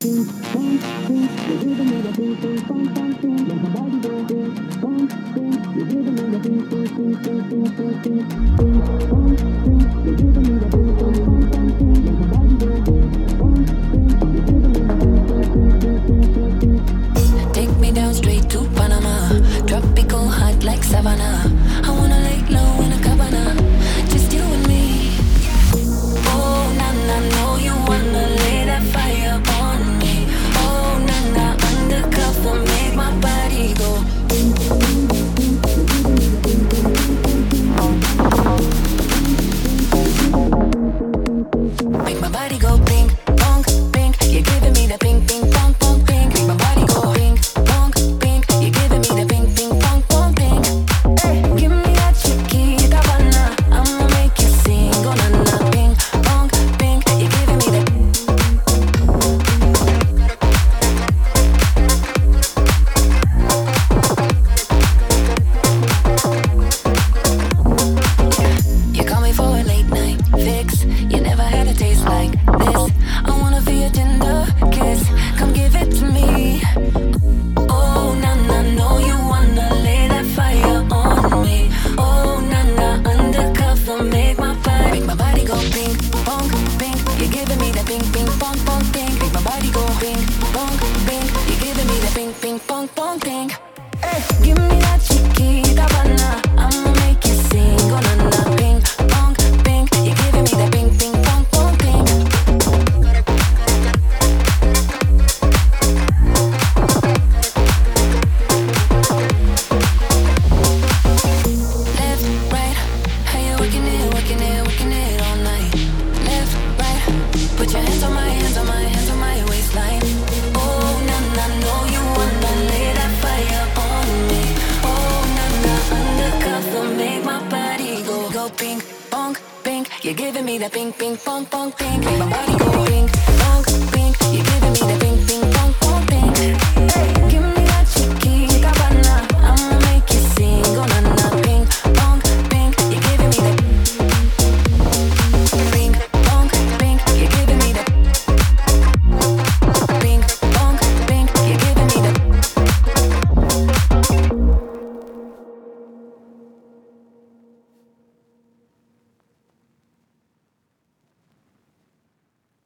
Take me down straight to Panama. Tropical hot like Savannah. I wanna lay low in a cabana. Just you and me. Oh, nah, nah, know you wanna lay that fire on me. Oh, nah, nah, undercover, make my body go. Make my body go pink, punk, pink. You're giving me the pink, pink, punk, punk, pink. Make my body go pink, punk, pink. You're giving me the pink, pink, punk, punk, pink. Hey, give me that Chiquita Havana. I'ma make you sing, oh na na. Pink, punk, pink. You're giving me the. You call me for a late night fix. You never had a taste like this. I wanna feel your tender kiss. Come give it to me. Oh, nah, nah, know you wanna lay that fire on me. Oh, nah, nah, undercover, make my body go pink, punk, pink. You're giving me that pink, pink, punk, punk, pink. Make my body go pink, punk, pink. You're giving me that pink, pink, punk, punk, pink. Hey, give me that Chiquita Havana. I'ma make you sing, oh na na. Pink, punk, pink. You're giving me that pink, pink, punk, punk, pink. Left, right, how you working it, working it, working it all night. Left, right, put your hands on my hands, on my hands, on my waistline. Oh, nah, nah, know you wanna lay that fire on me. Oh, nah, nah, undercover, make my body go pink, punk, pink. You're giving me that pink, pink, punk, punk, pink. Make my body go pink, punk, pink. You're giving me that